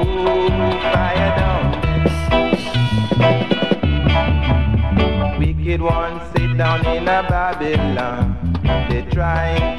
fire down. Wicked ones sit down in a Babylon. They trying